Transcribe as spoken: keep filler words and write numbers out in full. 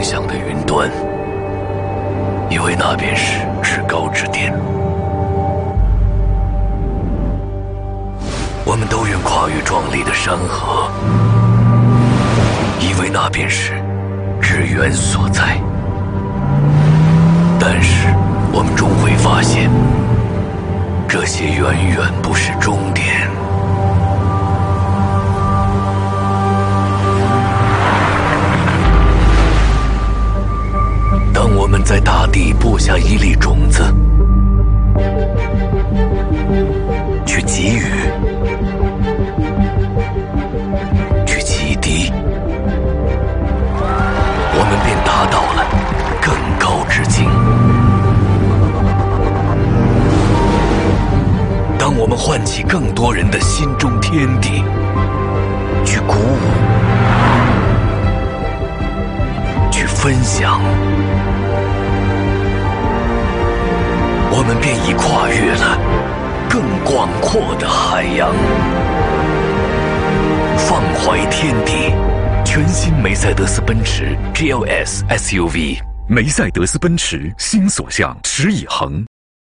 向的云端，以为那便是至高之巅。我们都愿跨越壮丽的山河，以为那便是日源所在。但是我们终会发现，这些远远不是终点。当我们在大地播下一粒种子，去给予，去启迪，我们便达到了更高之境。当我们唤起更多人的心中天地，去鼓舞，去分享，我们便已跨越了更广阔的海洋。放怀天地，全新梅赛德斯奔驰 G L S S U V， 梅赛德斯奔驰新所向，持以恒。